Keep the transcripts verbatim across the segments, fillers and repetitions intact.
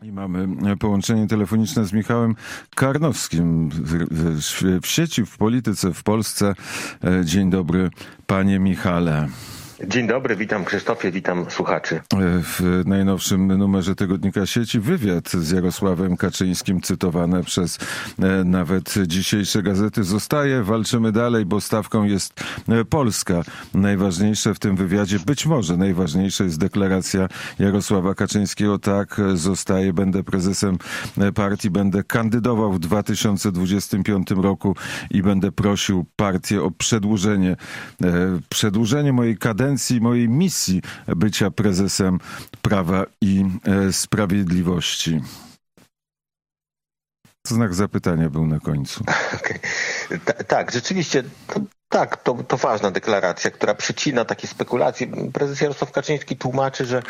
I mamy połączenie telefoniczne z Michałem Karnowskim w sieci, w polityce, w Polsce. Dzień dobry, panie Michale. Dzień dobry, witam Krzysztofie, witam słuchaczy. W najnowszym numerze tygodnika Sieci wywiad z Jarosławem Kaczyńskim cytowany przez nawet dzisiejsze gazety zostaje. Walczymy dalej, bo stawką jest Polska. Najważniejsze w tym wywiadzie, być może najważniejsza jest deklaracja Jarosława Kaczyńskiego. Tak, zostaję, będę prezesem partii, będę kandydował w dwa tysiące dwudziestym piątym roku i będę prosił partię o przedłużenie, przedłużenie mojej kadencji, mojej misji bycia prezesem Prawa i Sprawiedliwości. Znak zapytania był na końcu. Okay. Ta, tak, rzeczywiście, to, tak, to, to ważna deklaracja, która przycina takie spekulacje. Prezes Jarosław Kaczyński tłumaczy, że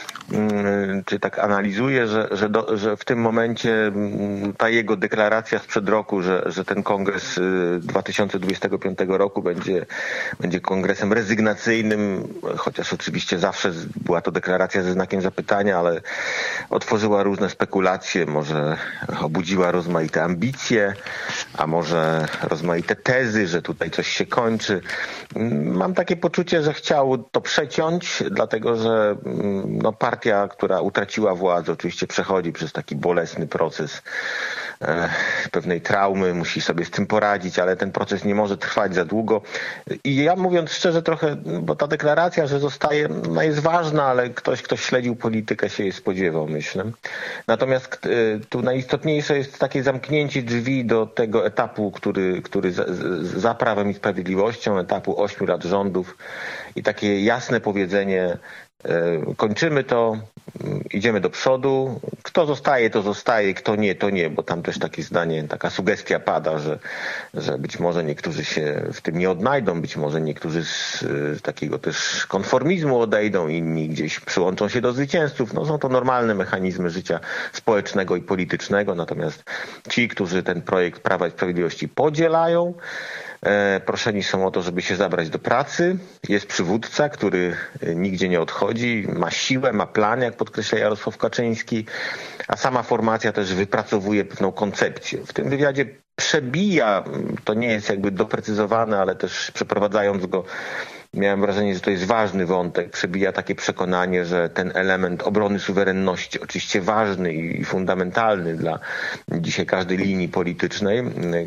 czy tak analizuje, że, że, do, że w tym momencie ta jego deklaracja sprzed roku, że, że ten kongres dwa tysiące dwudziestego piątego roku będzie, będzie kongresem rezygnacyjnym, chociaż oczywiście zawsze była to deklaracja ze znakiem zapytania, ale otworzyła różne spekulacje, może obudziła rozmaite ambicje, a może rozmaite tezy, że tutaj coś się kończy. Mam takie poczucie, że chciał to przeciąć, dlatego że no, partia, która utraciła władzę, oczywiście przechodzi przez taki bolesny proces e, pewnej traumy, musi sobie z tym poradzić, ale ten proces nie może trwać za długo. I ja, mówiąc szczerze, trochę, bo ta deklaracja, że zostaje, no jest ważna, ale ktoś, kto śledził politykę, się jej spodziewał, myślę. Natomiast e, tu najistotniejsze jest takie zamknięcie drzwi do tego etapu, który, który za, za Prawem i Sprawiedliwością, etapu ośmiu lat rządów i takie jasne powiedzenie: kończymy to, idziemy do przodu. Kto zostaje, to zostaje, kto nie, to nie, bo tam też takie zdanie, taka sugestia pada, że, że być może niektórzy się w tym nie odnajdą, być może niektórzy z, z takiego też konformizmu odejdą, inni gdzieś przyłączą się do zwycięzców. No, są to normalne mechanizmy życia społecznego i politycznego, natomiast ci, którzy ten projekt Prawa i Sprawiedliwości podzielają, proszeni są o to, żeby się zabrać do pracy. Jest przywódca, który nigdzie nie odchodzi, ma siłę, ma plan, jak podkreśla Jarosław Kaczyński, a sama formacja też wypracowuje pewną koncepcję. W tym wywiadzie przebija, to nie jest jakby doprecyzowane, ale też przeprowadzając go, miałem wrażenie, że to jest ważny wątek. Przebija takie przekonanie, że ten element obrony suwerenności, oczywiście ważny i fundamentalny dla dzisiaj każdej linii politycznej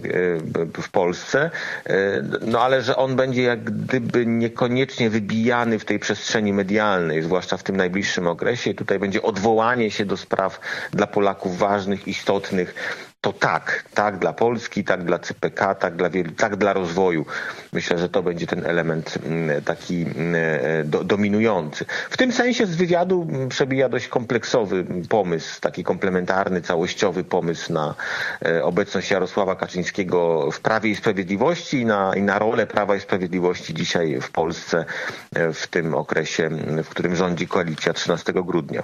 w Polsce, no ale że on będzie jak gdyby niekoniecznie wybijany w tej przestrzeni medialnej, zwłaszcza w tym najbliższym okresie. Tutaj będzie odwołanie się do spraw dla Polaków ważnych, istotnych. To tak, tak dla Polski, tak dla C P K, tak dla wielu, tak dla rozwoju. Myślę, że to będzie ten element taki do, dominujący. W tym sensie z wywiadu przebija dość kompleksowy pomysł, taki komplementarny, całościowy pomysł na obecność Jarosława Kaczyńskiego w Prawie i Sprawiedliwości i na, i na rolę Prawa i Sprawiedliwości dzisiaj w Polsce w tym okresie, w którym rządzi koalicja trzynastego grudnia.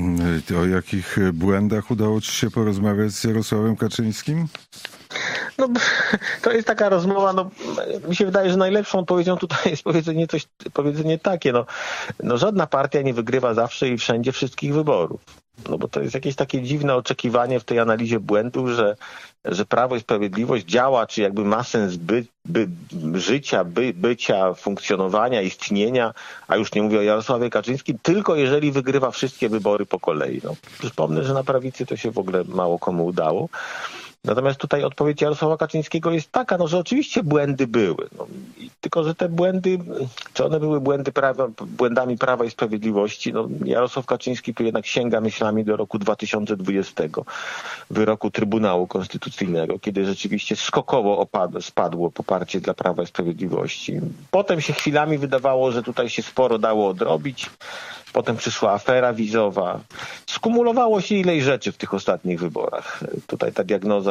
O jakich błędach udało ci się porozmawiać z Jarosławem Kaczyńskim? No, to jest taka rozmowa, no, mi się wydaje, że najlepszą odpowiedzią tutaj jest powiedzenie coś, powiedzenie takie, no, no żadna partia nie wygrywa zawsze i wszędzie wszystkich wyborów. No bo to jest jakieś takie dziwne oczekiwanie w tej analizie błędów, że, że Prawo i Sprawiedliwość działa, czy jakby ma sens by, by, życia, by, bycia, funkcjonowania, istnienia, a już nie mówię o Jarosławie Kaczyńskim, tylko jeżeli wygrywa wszystkie wybory po kolei. No, przypomnę, że na prawicy to się w ogóle mało komu udało. Natomiast tutaj odpowiedź Jarosława Kaczyńskiego jest taka, no, że oczywiście błędy były. No, i tylko że te błędy, czy one były błędy prawa, błędami Prawa i Sprawiedliwości, no, Jarosław Kaczyński tu jednak sięga myślami do roku dwa tysiące dwudziestego, wyroku Trybunału Konstytucyjnego, kiedy rzeczywiście skokowo opadło, spadło poparcie dla Prawa i Sprawiedliwości. Potem się chwilami wydawało, że tutaj się sporo dało odrobić. Potem przyszła afera wizowa. Skumulowało się ileś rzeczy w tych ostatnich wyborach. Tutaj ta diagnoza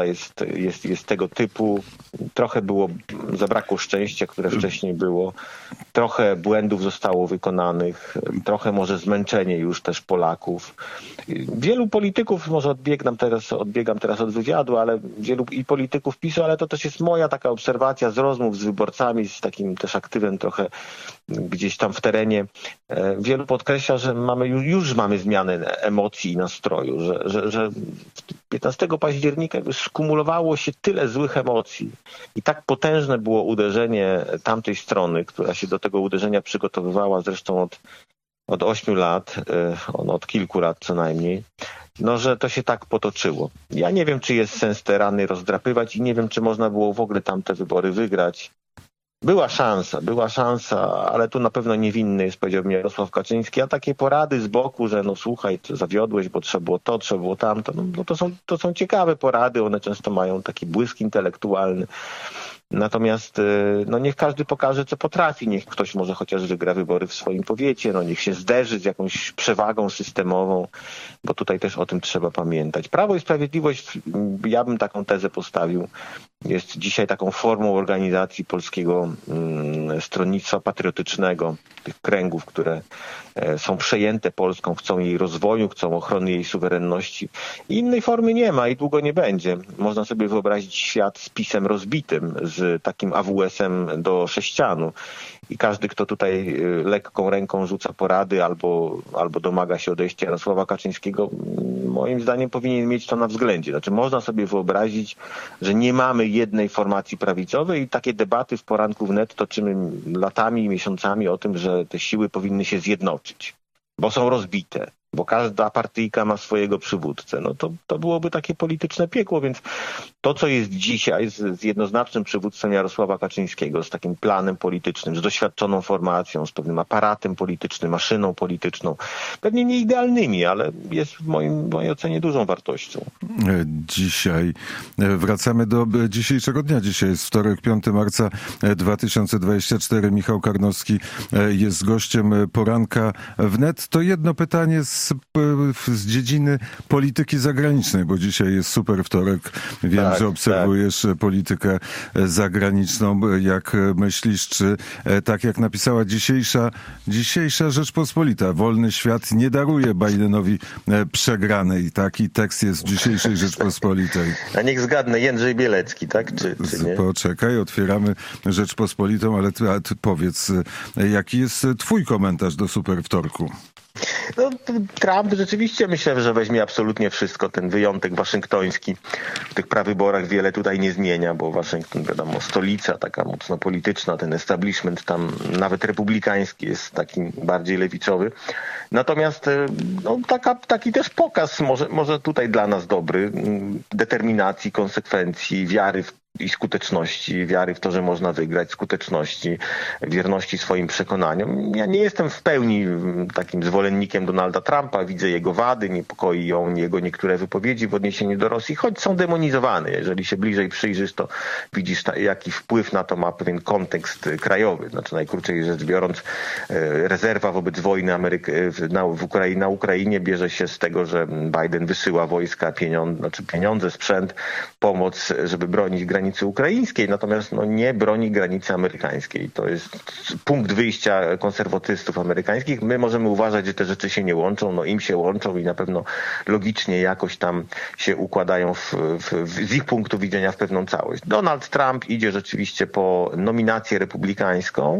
jest, jest, jest tego typu. Trochę było, zabrakło szczęścia, które wcześniej było. Trochę błędów zostało wykonanych. Trochę może zmęczenie już też Polaków. Wielu polityków, może odbiegam teraz, odbiegam teraz od wywiadu, ale wielu i polityków PiSu, ale to też jest moja taka obserwacja z rozmów z wyborcami, z takim też aktywem trochę gdzieś tam w terenie. Wielu podkreśla, że mamy, już mamy zmianę emocji i nastroju, że, że, że piętnastego października skumulowało się tyle złych emocji i tak potężne było uderzenie tamtej strony, która się do tego uderzenia przygotowywała zresztą od, od ośmiu lat, on od kilku lat co najmniej, no że to się tak potoczyło. Ja nie wiem, czy jest sens te rany rozdrapywać i nie wiem, czy można było w ogóle tamte wybory wygrać. Była szansa, była szansa, ale tu na pewno niewinny jest, powiedziałbym, Jarosław Kaczyński, a takie porady z boku, że no słuchaj, zawiodłeś, bo trzeba było to, trzeba było tamto, no, no to są, to są ciekawe porady, one często mają taki błysk intelektualny. Natomiast no niech każdy pokaże, co potrafi, niech ktoś może chociaż wygra wybory w swoim powiecie, no niech się zderzy z jakąś przewagą systemową, bo tutaj też o tym trzeba pamiętać. Prawo i Sprawiedliwość, ja bym taką tezę postawił, jest dzisiaj taką formą organizacji polskiego mm, stronnictwa patriotycznego, tych kręgów, które e, są przejęte Polską, chcą jej rozwoju, chcą ochrony jej suwerenności. I innej formy nie ma i długo nie będzie. Można sobie wyobrazić świat z PiS-em rozbitym, z takim A W S-em do sześcianu. I każdy, kto tutaj lekką ręką rzuca porady albo, albo domaga się odejścia Jarosława Kaczyńskiego, moim zdaniem powinien mieć to na względzie. Znaczy można sobie wyobrazić, że nie mamy jednej formacji prawicowej i takie debaty w poranku wnet toczymy latami i miesiącami o tym, że te siły powinny się zjednoczyć, bo są rozbite, bo każda partyjka ma swojego przywódcę. No to, to byłoby takie polityczne piekło, więc to, co jest dzisiaj z, z jednoznacznym przywództwem Jarosława Kaczyńskiego, z takim planem politycznym, z doświadczoną formacją, z pewnym aparatem politycznym, maszyną polityczną, pewnie nie idealnymi, ale jest w moim, w mojej ocenie dużą wartością. Dzisiaj wracamy do dzisiejszego dnia. Dzisiaj jest wtorek, piątego marca dwa tysiące dwudziestego czwartego. Michał Karnowski jest gościem poranka wnet. To jedno pytanie z, z dziedziny polityki zagranicznej, bo dzisiaj jest super wtorek. Wiem, tak, że obserwujesz tak. politykę zagraniczną. Jak myślisz, czy tak jak napisała dzisiejsza, dzisiejsza Rzeczpospolita, wolny świat nie daruje Bidenowi przegranej. Taki tekst jest w dzisiejszej Rzeczpospolitej. A niech zgadnę, Jędrzej Bielecki, tak? Czy, czy nie? Poczekaj, otwieramy Rzeczpospolitą, ale ty, a ty powiedz, jaki jest twój komentarz do super wtorku? No, Trump rzeczywiście myślę, że weźmie absolutnie wszystko. Ten wyjątek waszyngtoński w tych prawyborach wiele tutaj nie zmienia, bo Waszyngton, wiadomo, stolica taka mocno polityczna, ten establishment tam nawet republikański jest taki bardziej lewicowy. Natomiast no, taka, taki też pokaz może, może tutaj dla nas dobry, determinacji, konsekwencji, wiary w i skuteczności, wiary w to, że można wygrać, skuteczności, wierności swoim przekonaniom. Ja nie jestem w pełni takim zwolennikiem Donalda Trumpa, widzę jego wady, niepokoi ją jego niektóre wypowiedzi w odniesieniu do Rosji, choć są demonizowane. Jeżeli się bliżej przyjrzysz, to widzisz, jaki wpływ na to ma pewien kontekst krajowy. Znaczy najkrócej rzecz biorąc, rezerwa wobec wojny Ameryk- na, w Ukrai- na Ukrainie bierze się z tego, że Biden wysyła wojska, pieniądze, znaczy pieniądze, sprzęt, pomoc, żeby bronić granicy ukraińskiej, natomiast no, nie broni granicy amerykańskiej. To jest punkt wyjścia konserwatystów amerykańskich. My możemy uważać, że te rzeczy się nie łączą, no im się łączą i na pewno logicznie jakoś tam się układają w, w, z ich punktu widzenia w pewną całość. Donald Trump idzie rzeczywiście po nominację republikańską.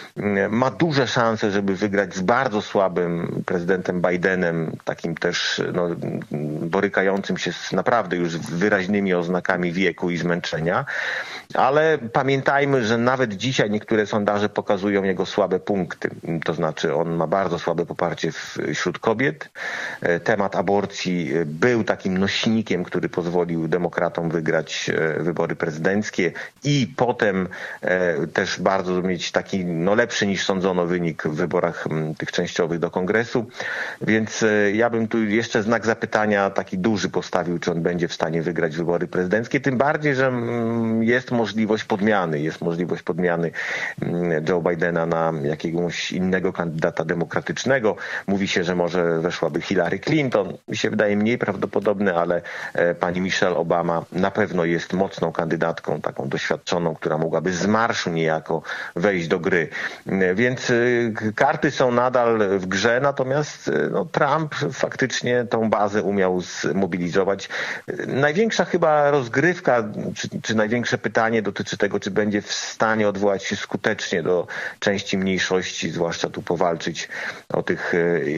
Ma duże szanse, żeby wygrać z bardzo słabym prezydentem Bidenem, takim też no, borykającym się z naprawdę już wyraźnymi oznakami wieku i zmęczenia. Ale pamiętajmy, że nawet dzisiaj niektóre sondaże pokazują jego słabe punkty. To znaczy on ma bardzo słabe poparcie wśród kobiet. Temat aborcji był takim nośnikiem, który pozwolił demokratom wygrać wybory prezydenckie i potem też bardzo mieć taki no, lepszy niż sądzono wynik w wyborach tych częściowych do kongresu. Więc ja bym tu jeszcze znak zapytania taki duży postawił, czy on będzie w stanie wygrać wybory prezydenckie. Tym bardziej, że jest możliwość podmiany, jest możliwość podmiany Joe Bidena na jakiegoś innego kandydata demokratycznego. Mówi się, że może weszłaby Hillary Clinton. Mi się wydaje mniej prawdopodobne, ale pani Michelle Obama na pewno jest mocną kandydatką, taką doświadczoną, która mogłaby z marszu niejako wejść do gry. Więc karty są nadal w grze, natomiast no, Trump faktycznie tą bazę umiał zmobilizować. Największa chyba rozgrywka, czy, czy największe pytanie dotyczy tego, czy będzie w stanie odwołać się skutecznie do części mniejszości, zwłaszcza tu powalczyć o tych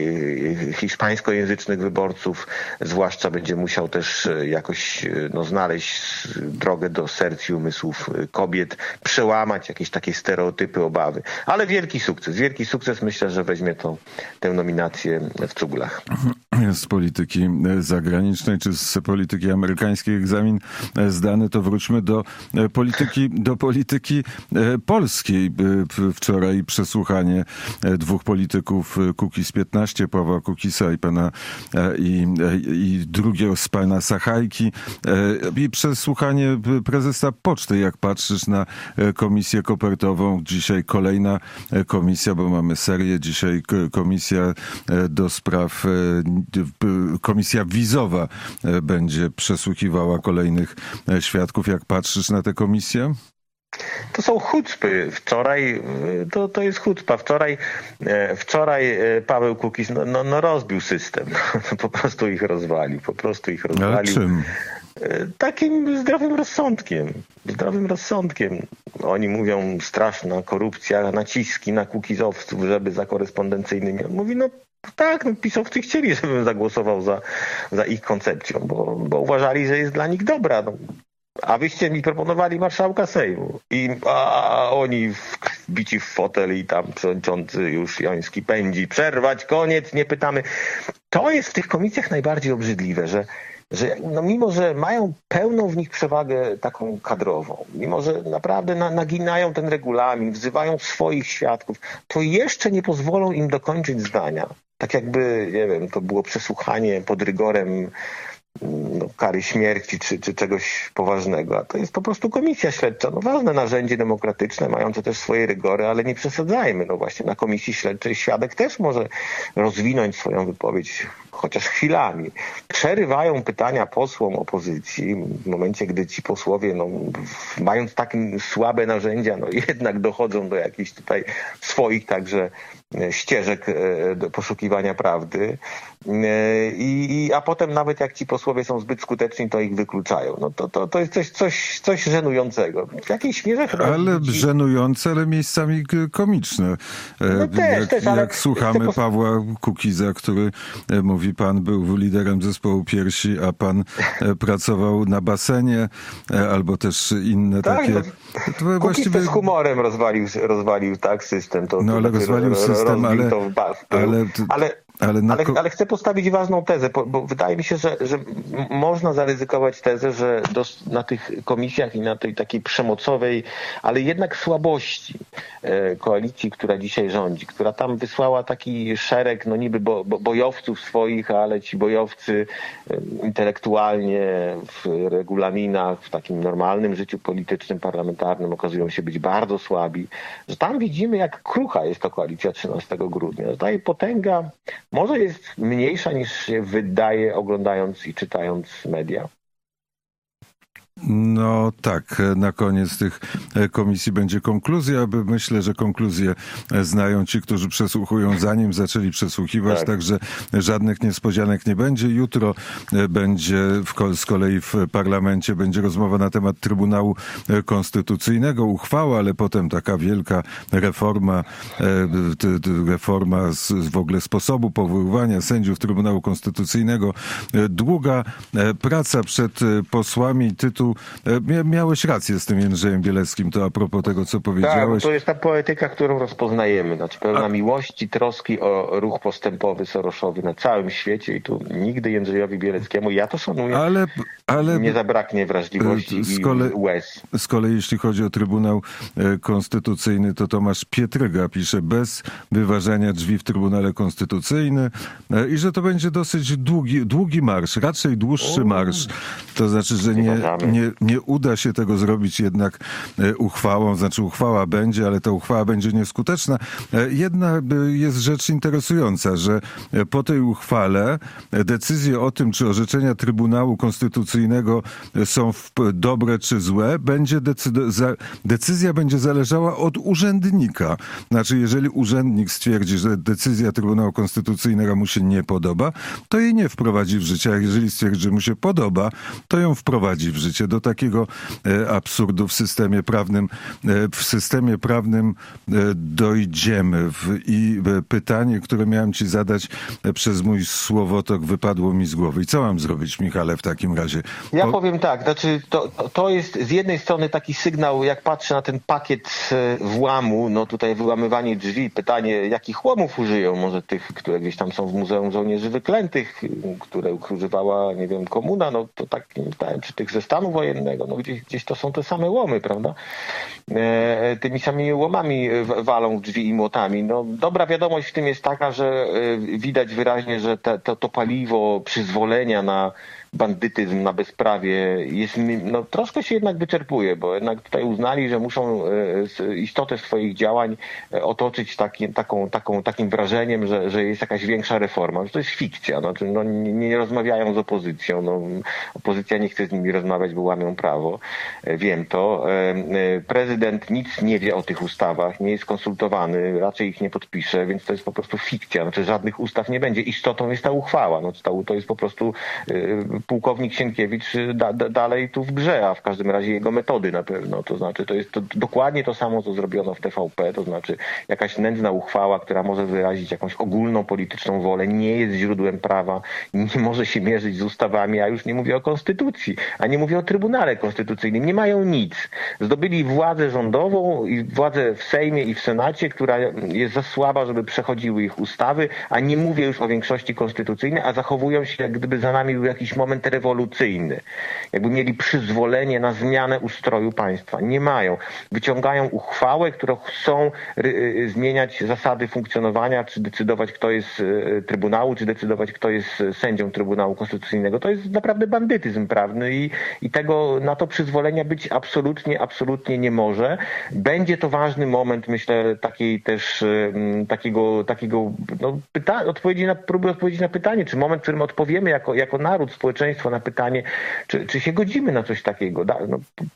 hiszpańskojęzycznych wyborców, zwłaszcza będzie musiał też jakoś no, znaleźć drogę do serc i umysłów kobiet, przełamać jakieś takie stereotypy, obawy. Ale wielki sukces, wielki sukces, myślę, że weźmie to, tę nominację w cuglach. Z polityki zagranicznej, czy z polityki amerykańskiej egzamin zdany, to wróćmy do polityki, do polityki polskiej. Wczoraj przesłuchanie dwóch polityków Kukiz piętnaście, Pawła Kukiza i pana i, i drugiego z pana Sachajki i przesłuchanie prezesa Poczty. Jak patrzysz na komisję kopertową, dzisiaj kolejna komisja, bo mamy serię, dzisiaj komisja do spraw, komisja wizowa będzie przesłuchiwała kolejnych świadków. Jak patrzysz na tę komisję? To są chucpy. Wczoraj, to, to jest chucpa. Wczoraj, wczoraj Paweł Kukiz no, no, no rozbił system. Po prostu ich rozwalił. Po prostu ich rozwalił. Ale czym? Takim zdrowym rozsądkiem. Zdrowym rozsądkiem. Oni mówią straszna korupcja, naciski na kukizowców, żeby za korespondencyjnymi. On mówi, no tak, no, pisowcy chcieli, żebym zagłosował za, za ich koncepcją, bo, bo uważali, że jest dla nich dobra. No. A wyście mi proponowali marszałka Sejmu. I a, oni wbici w fotel i tam przewodniczący już Joński pędzi. Przerwać, koniec, nie pytamy. To jest w tych komisjach najbardziej obrzydliwe, że że no mimo, że mają pełną w nich przewagę taką kadrową, mimo, że naprawdę na, naginają ten regulamin, wzywają swoich świadków, to jeszcze nie pozwolą im dokończyć zdania. Tak jakby, nie wiem, to było przesłuchanie pod rygorem no, kary śmierci czy, czy czegoś poważnego. A to jest po prostu komisja śledcza. No, ważne narzędzie demokratyczne, mające też swoje rygory, ale nie przesadzajmy. No właśnie na komisji śledczej świadek też może rozwinąć swoją wypowiedź chociaż chwilami. Przerywają pytania posłom opozycji w momencie, gdy ci posłowie, no, mając takie słabe narzędzia, no jednak dochodzą do jakichś tutaj swoich także ścieżek do poszukiwania prawdy. I, i, a potem nawet jak ci posłowie są zbyt skuteczni, to ich wykluczają. No to, to, to jest coś, coś, coś żenującego. W jakiejś mierze chyba... Ale widzi... żenujące, ale miejscami komiczne. No też, jak też, ale jak słuchamy pos... Pawła Kukiza, który mówi, pan był liderem zespołu Piersi, a pan pracował na basenie, albo też inne tak, takie... To... To Kukiz właściwie... z humorem rozwalił, rozwalił tak system. To, no to ale rozwalił system, ale... To w bas, ale... ale... Ale, na... ale, ale chcę postawić ważną tezę, bo wydaje mi się, że, że można zaryzykować tezę, że do, na tych komisjach i na tej takiej przemocowej, ale jednak słabości e, koalicji, która dzisiaj rządzi, która tam wysłała taki szereg, no niby bo, bo, bojowców swoich, ale ci bojowcy e, intelektualnie w regulaminach, w takim normalnym życiu politycznym, parlamentarnym okazują się być bardzo słabi, że tam widzimy, jak krucha jest to koalicja trzynastego grudnia. Zdaje potęga może jest mniejsza niż się wydaje, oglądając i czytając media. No tak, na koniec tych komisji będzie konkluzja, aby myślę, że konkluzje znają ci, którzy przesłuchują, zanim zaczęli przesłuchiwać, tak. Także żadnych niespodzianek nie będzie. Jutro będzie w, z kolei w parlamencie będzie rozmowa na temat Trybunału Konstytucyjnego, uchwała, ale potem taka wielka reforma, reforma z, w ogóle sposobu powoływania sędziów Trybunału Konstytucyjnego. Długa praca przed posłami, tytuł miałeś rację z tym Jędrzejem Bieleckim, to a propos tego, co powiedziałeś. Tak, to jest ta poetyka, którą rozpoznajemy, znaczy pełna a... miłości, troski o ruch postępowy soroszowy na całym świecie i tu nigdy Jędrzejowi Bieleckiemu, ja to szanuję, ale, ale... nie zabraknie wrażliwości z kolei, i łez. Z kolei jeśli chodzi o Trybunał Konstytucyjny, to Tomasz Pietryga pisze, bez wyważania drzwi w Trybunale Konstytucyjnym i że to będzie dosyć długi, długi marsz, raczej dłuższy marsz, to znaczy, że nie, nie, nie uda się tego zrobić jednak uchwałą, znaczy uchwała będzie, ale ta uchwała będzie nieskuteczna. Jedna jest rzecz interesująca, że po tej uchwale decyzje o tym, czy orzeczenia Trybunału Konstytucyjnego są dobre czy złe, będzie decydo- decyzja będzie zależała od urzędnika. Znaczy, jeżeli urzędnik stwierdzi, że decyzja Trybunału Konstytucyjnego mu się nie podoba, to jej nie wprowadzi w życie, a jeżeli stwierdzi, że mu się podoba, to ją wprowadzi w życie. Do takiego e, absurdu w systemie prawnym, e, w systemie prawnym e, dojdziemy. W, I e, pytanie, które miałem ci zadać e, przez mój słowotok, wypadło mi z głowy. I co mam zrobić, Michale, w takim razie? Ja Po... powiem tak, znaczy to, to jest z jednej strony taki sygnał, jak patrzę na ten pakiet włamu, no tutaj wyłamywanie drzwi, pytanie, jakich łomów użyją, może tych, które gdzieś tam są w Muzeum Żołnierzy Wyklętych, które używała, nie wiem, komuna, no to tak nie pytałem, czy tych ze stanu wojennego, no gdzieś, gdzieś to są te same łomy, prawda? E, tymi samymi łomami walą w drzwi i młotami. No dobra wiadomość w tym jest taka, że widać wyraźnie, że te, to, to paliwo przyzwolenia na bandytyzm, na bezprawie jest, no troszkę się jednak wyczerpuje, bo jednak tutaj uznali, że muszą istotę swoich działań otoczyć taki, taką, taką, takim wrażeniem, że, że jest jakaś większa reforma. To jest fikcja. Znaczy, no, nie, nie rozmawiają z opozycją. No, opozycja nie chce z nimi rozmawiać, bo łamią prawo. Wiem to. Prezydent nic nie wie o tych ustawach, nie jest konsultowany, raczej ich nie podpisze, więc to jest po prostu fikcja. Znaczy, żadnych ustaw nie będzie. Istotą jest ta uchwała. No, to jest po prostu pułkownik Sienkiewicz da, da, dalej tu w grze, a w każdym razie jego metody na pewno. To znaczy, to jest to dokładnie to samo, co zrobiono w T V P, to znaczy jakaś nędzna uchwała, która może wyrazić jakąś ogólną polityczną wolę, nie jest źródłem prawa, nie może się mierzyć z ustawami, a już nie mówię o konstytucji, a nie mówię o Trybunale Konstytucyjnym. Nie mają nic. Zdobyli władzę rządową i władzę w Sejmie i w Senacie, która jest za słaba, żeby przechodziły ich ustawy, a nie mówię już o większości konstytucyjnej, a zachowują się, jak gdyby za nami był jakiś moment rewolucyjny. Jakby mieli przyzwolenie na zmianę ustroju państwa. Nie mają. Wyciągają uchwałę, którą chcą zmieniać zasady funkcjonowania, czy decydować, kto jest Trybunału, czy decydować, kto jest sędzią Trybunału Konstytucyjnego. To jest naprawdę bandytyzm prawny i, i tego na to przyzwolenia być absolutnie, absolutnie nie może. Będzie to ważny moment, myślę, takiej też takiego, takiego no, pyta- odpowiedzi na, próby odpowiedzi na pytanie, czy moment, w którym odpowiemy jako, jako naród, społeczeństwo na pytanie, czy, czy się godzimy na coś takiego. No,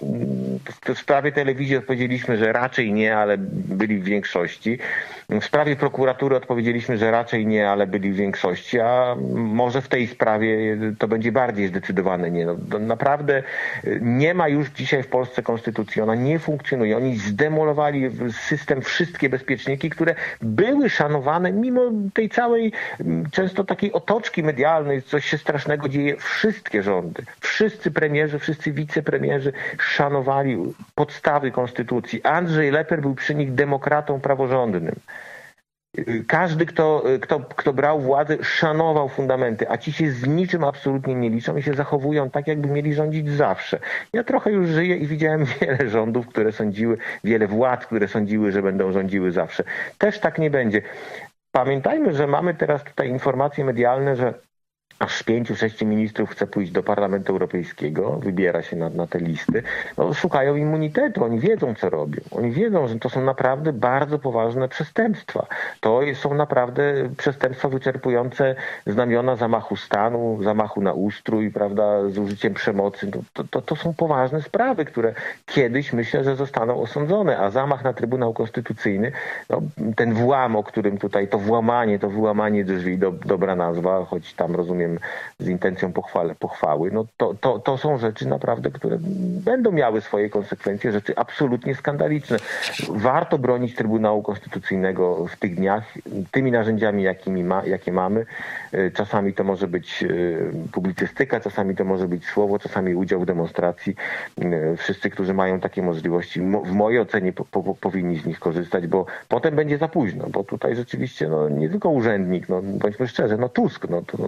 w sprawie telewizji odpowiedzieliśmy, że raczej nie, ale byli w większości. W sprawie prokuratury odpowiedzieliśmy, że raczej nie, ale byli w większości, a może w tej sprawie to będzie bardziej zdecydowane nie. No, naprawdę nie ma już dzisiaj w Polsce konstytucji, ona nie funkcjonuje. Oni zdemolowali system, wszystkie bezpieczniki, które były szanowane mimo tej całej często takiej otoczki medialnej, coś się strasznego dzieje. Wszystkie rządy, wszyscy premierzy, wszyscy wicepremierzy szanowali podstawy konstytucji. Andrzej Leper był przy nich demokratą praworządnym. Każdy, kto, kto, kto brał władzę, szanował fundamenty, a ci się z niczym absolutnie nie liczą i się zachowują tak, jakby mieli rządzić zawsze. Ja trochę już żyję i widziałem wiele rządów, które sądziły, wiele władz, które sądziły, że będą rządziły zawsze. Też tak nie będzie. Pamiętajmy, że mamy teraz tutaj informacje medialne, że aż pięciu, sześciu ministrów chce pójść do Parlamentu Europejskiego, wybiera się na, na te listy, no, szukają immunitetu, oni wiedzą, co robią. Oni wiedzą, że to są naprawdę bardzo poważne przestępstwa. To są naprawdę przestępstwa wyczerpujące znamiona zamachu stanu, zamachu na ustrój, prawda, z użyciem przemocy. To, to, to są poważne sprawy, które kiedyś, myślę, że zostaną osądzone, a zamach na Trybunał Konstytucyjny, no, ten włam, o którym tutaj, to włamanie, to wyłamanie drzwi, do, dobra nazwa, choć tam rozumiem z intencją pochwale, pochwały, no to, to, to są rzeczy naprawdę, które będą miały swoje konsekwencje, rzeczy absolutnie skandaliczne. Warto bronić Trybunału Konstytucyjnego w tych dniach tymi narzędziami, jakimi ma, jakie mamy. Czasami to może być publicystyka, czasami to może być słowo, czasami udział w demonstracji. Wszyscy, którzy mają takie możliwości, w mojej ocenie po, po, powinni z nich korzystać, bo potem będzie za późno, bo tutaj rzeczywiście no, nie tylko urzędnik, no, bądźmy szczerzy, no Tusk, no, to on zmierza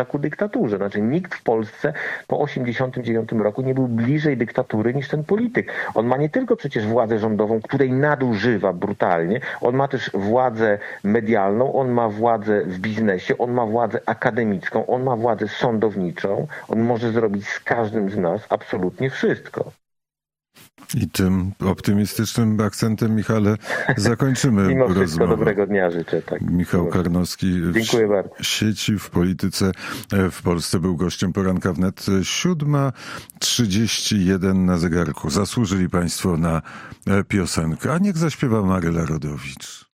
zmierza ku dyktaturze. Znaczy nikt w Polsce po osiemdziesiątym dziewiątym roku nie był bliżej dyktatury niż ten polityk. On ma nie tylko przecież władzę rządową, której nadużywa brutalnie, on ma też władzę medialną, on ma władzę w biznesie, on ma władzę akademicką, on ma władzę sądowniczą, on może zrobić z każdym z nas absolutnie wszystko. I tym optymistycznym akcentem, Michale, zakończymy Mimo wszystko rozmowę. dobrego dnia życzę. Tak. Michał Karnowski w Dziękuję bardzo. sieci, w polityce w Polsce był gościem poranka wnet. siódma trzydzieści jeden na zegarku. Zasłużyli państwo na piosenkę. A niech zaśpiewa Maryla Rodowicz.